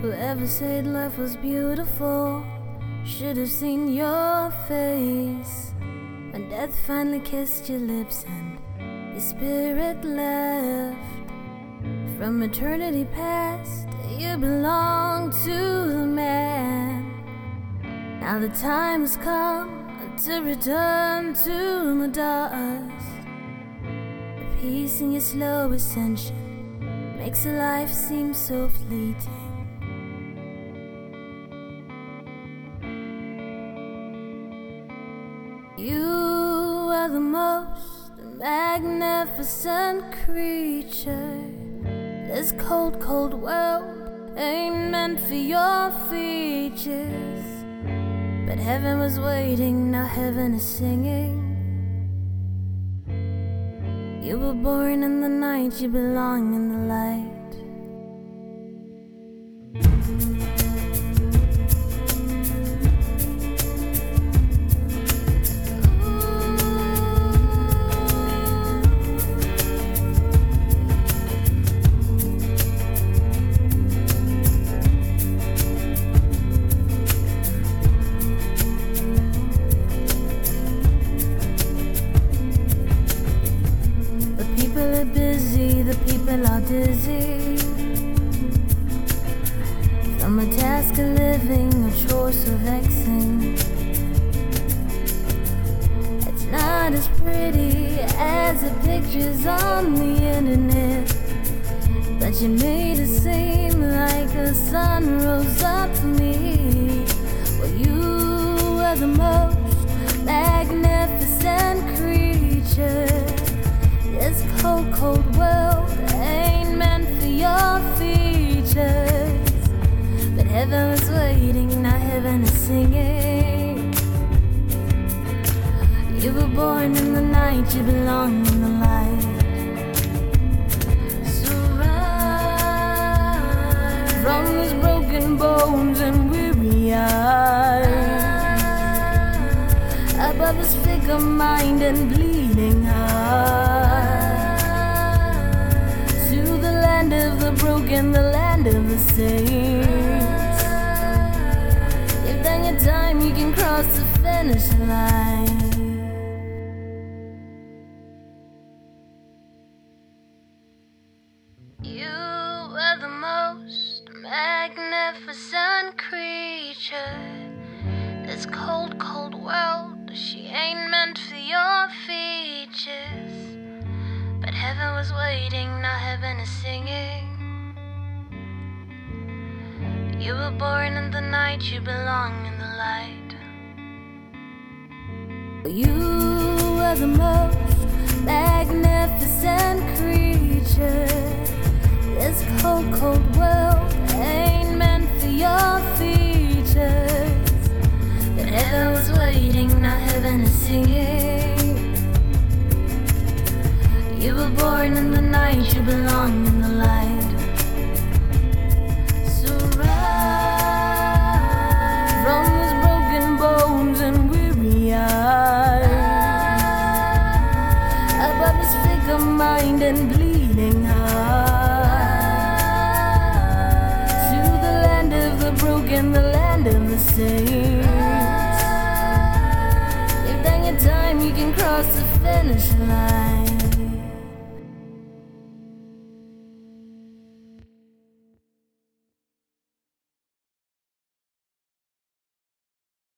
Whoever said life was beautiful should have seen your face when death finally kissed your lips and your spirit left. From eternity past, you belong to the man. Now the time has come to return to the dust. The peace in your slow ascension makes a life seem so fleeting. You are the most magnificent creature. This cold, cold world ain't meant for your features. But heaven was waiting, now heaven is singing. You were born in the night, you belong in the light. Busy, the people are dizzy from a task of living, a chore so vexing. It's not as pretty as the pictures on the internet, but you made it seem like the sun rose up for me. Well, you are the most magnificent creature. This cold, cold world ain't meant for your features. But heaven was waiting, now heaven is singing. You were born in the night, you belong in the light. So rise from these broken bones and weary eyes, above this fickle mind and bleeding heart. Of the broken, the land of the saints. If done your time, you can cross the finish line. You are the most magnificent creature. This cold, cold world, she ain't meant for your features. But heaven was waiting, now heaven is singing. You were born in the night, you belong in the light. You are the most magnificent creature. This cold, cold world ain't meant for your features. But heaven was waiting, now heaven is singing. You were born in the night, you belong in the light. So rise from these broken bones and weary eyes, above this fickle mind and bleeding heart, to the land of the broken, the land of the saints. If done your time, you can cross the finish line.